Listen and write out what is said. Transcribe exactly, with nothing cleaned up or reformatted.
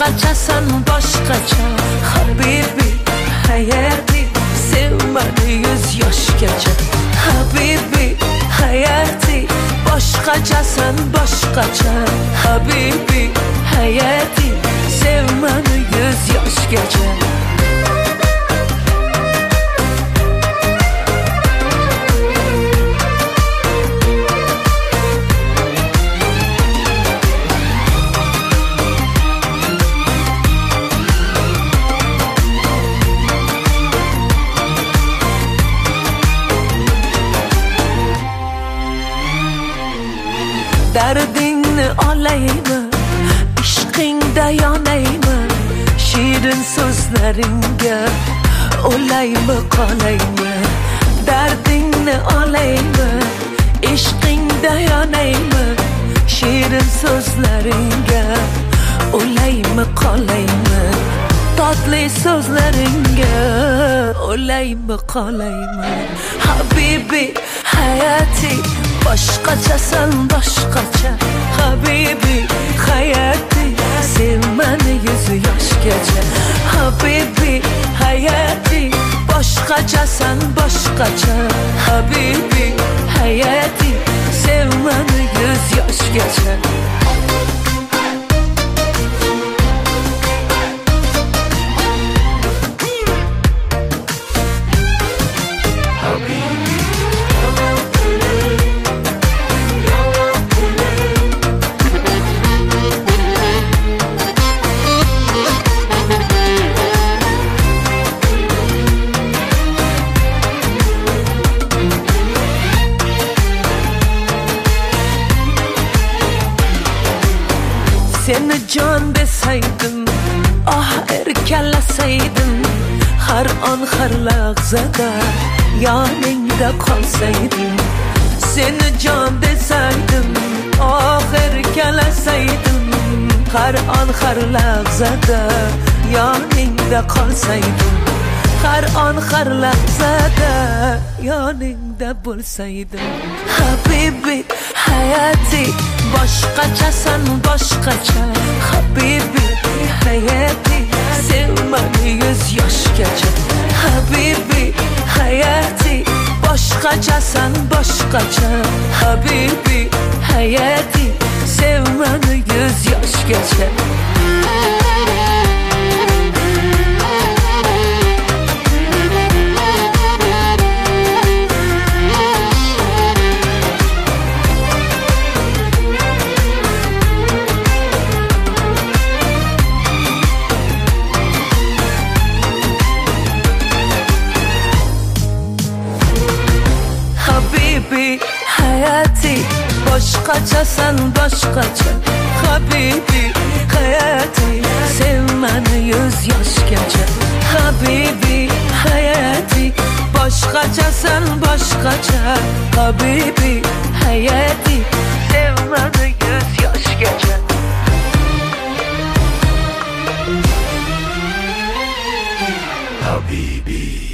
boshqachasan boshqacha habibi hayati sevmani yuz yoshgacha habibi hayati boshqachasan boshqacha habibi hayati sevmani yuz yoshgacha Dardingni olaymi, ishqingda yonaymi, shirin so'zlaringga o'laymi qolaymi. Dardingni olaymi, ishqingda yonaymi, shirin so'zlaringga o'laymi qolaymi. Tatli so'zlaringga o'laymi qolaymi. Habibi hayati boshqachasan boshqacha habibi hayati sevmani yuz yoshgacha habibi hayati boshqachasan boshqacha habibi hayati sevmani yuz yoshgacha Seni can desaydim, ah erkalasaydim har an har lahzada yoningda qolsaydim Seni can desaydim, ah erkalasaydim har an har lahzada yoningda qolsaydim har an har lahzada yoningda bo'lsaydim Habibi hayati boshqachasan boshqacha habibi hayati sevmani yuz yoshgacha habibi hayati boshqachasan boshqacha habibi hayati sevmani yuz yoshgacha Habibi hayati boshqachasan boshqacha habibi hayati sevmani yuz yoshgacha habibi hayati boshqachasan boshqacha habibi hayati sevmani yuz yoshgacha Habibi